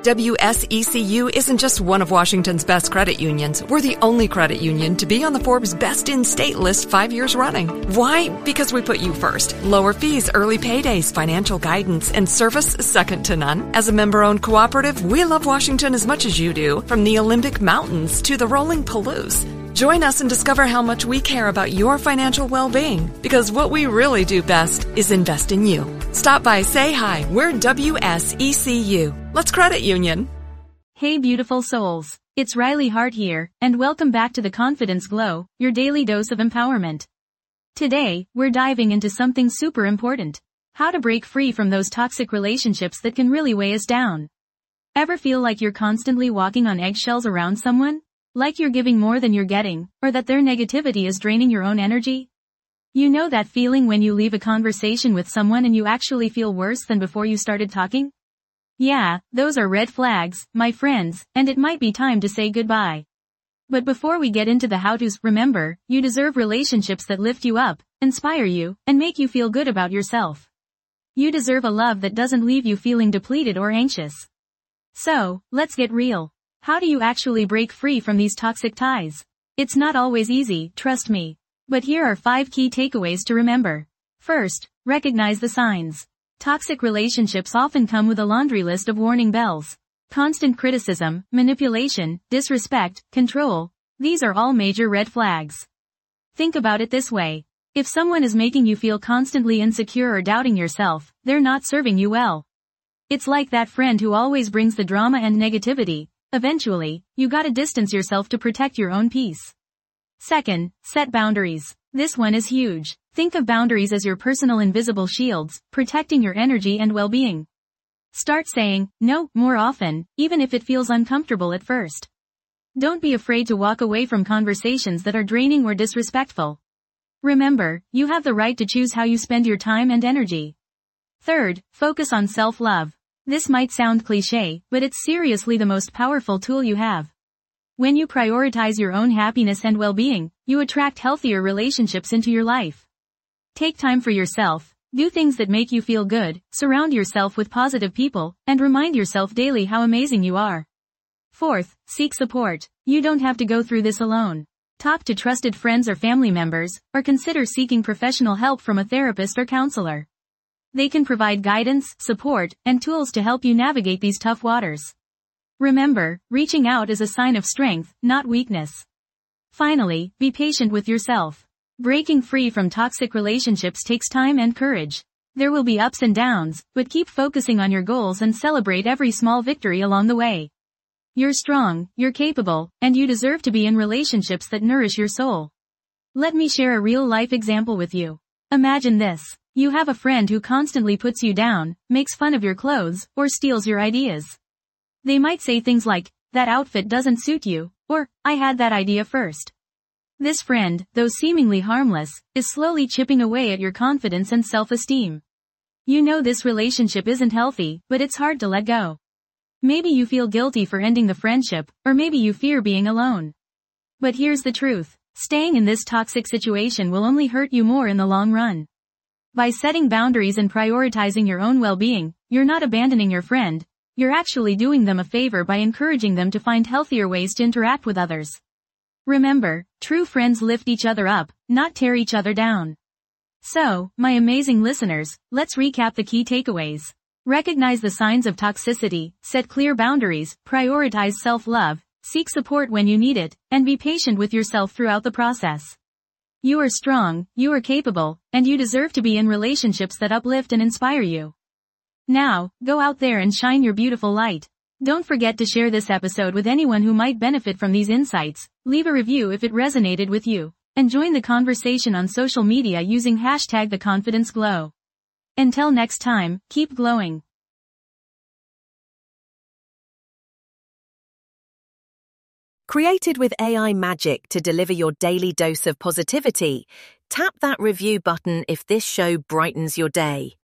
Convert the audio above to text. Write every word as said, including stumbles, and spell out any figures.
W S E C U isn't just one of Washington's best credit unions. We're the only credit union to be on the Forbes Best in State list five years running. Why? Because we put you first. Lower fees, early paydays, financial guidance, and service second to none. As a member-owned cooperative, we love Washington as much as you do, from the Olympic Mountains to the rolling Palouse. Join us and discover how much we care about your financial well-being, because what we really do best is invest in you. Stop by, say hi. We're W S E C U. Let's credit union. Hey beautiful souls. It's Riley Hart here, and welcome back to the Confidence Glow, your daily dose of empowerment. Today, we're diving into something super important. How to break free from those toxic relationships that can really weigh us down. Ever feel like you're constantly walking on eggshells around someone? Like you're giving more than you're getting, or that their negativity is draining your own energy? You know that feeling when you leave a conversation with someone and you actually feel worse than before you started talking? Yeah, those are red flags, my friends, and it might be time to say goodbye. But before we get into the how-tos, remember, you deserve relationships that lift you up, inspire you, and make you feel good about yourself. You deserve a love that doesn't leave you feeling depleted or anxious. So, let's get real. How do you actually break free from these toxic ties? It's not always easy, trust me. But here are five key takeaways to remember. First, recognize the signs. Toxic relationships often come with a laundry list of warning bells. Constant criticism, manipulation, disrespect, control. These are all major red flags. Think about it this way. If someone is making you feel constantly insecure or doubting yourself, they're not serving you well. It's like that friend who always brings the drama and negativity. Eventually, you gotta distance yourself to protect your own peace. Second, set boundaries. This one is huge. Think of boundaries as your personal invisible shields, protecting your energy and well-being. Start saying no more often, even if it feels uncomfortable at first. Don't be afraid to walk away from conversations that are draining or disrespectful. Remember, you have the right to choose how you spend your time and energy. Third, focus on self-love. This might sound cliché, but it's seriously the most powerful tool you have. When you prioritize your own happiness and well-being, you attract healthier relationships into your life. Take time for yourself, do things that make you feel good, surround yourself with positive people, and remind yourself daily how amazing you are. Fourth, seek support. You don't have to go through this alone. Talk to trusted friends or family members, or consider seeking professional help from a therapist or counselor. They can provide guidance, support, and tools to help you navigate these tough waters. Remember, reaching out is a sign of strength, not weakness. Finally, be patient with yourself. Breaking free from toxic relationships takes time and courage. There will be ups and downs, but keep focusing on your goals and celebrate every small victory along the way. You're strong, you're capable, and you deserve to be in relationships that nourish your soul. Let me share a real-life example with you. Imagine this. You have a friend who constantly puts you down, makes fun of your clothes, or steals your ideas. They might say things like, that outfit doesn't suit you, or, I had that idea first. This friend, though seemingly harmless, is slowly chipping away at your confidence and self-esteem. You know this relationship isn't healthy, but it's hard to let go. Maybe you feel guilty for ending the friendship, or maybe you fear being alone. But here's the truth. Staying in this toxic situation will only hurt you more in the long run. By setting boundaries and prioritizing your own well-being, you're not abandoning your friend, you're actually doing them a favor by encouraging them to find healthier ways to interact with others. Remember, true friends lift each other up, not tear each other down. So, my amazing listeners, let's recap the key takeaways. Recognize the signs of toxicity, set clear boundaries, prioritize self-love, seek support when you need it, and be patient with yourself throughout the process. You are strong, you are capable, and you deserve to be in relationships that uplift and inspire you. Now, go out there and shine your beautiful light. Don't forget to share this episode with anyone who might benefit from these insights, leave a review if it resonated with you, and join the conversation on social media using hashtag The Confidence Glow. Until next time, keep glowing. Created with A I magic to deliver your daily dose of positivity, tap that review button if this show brightens your day.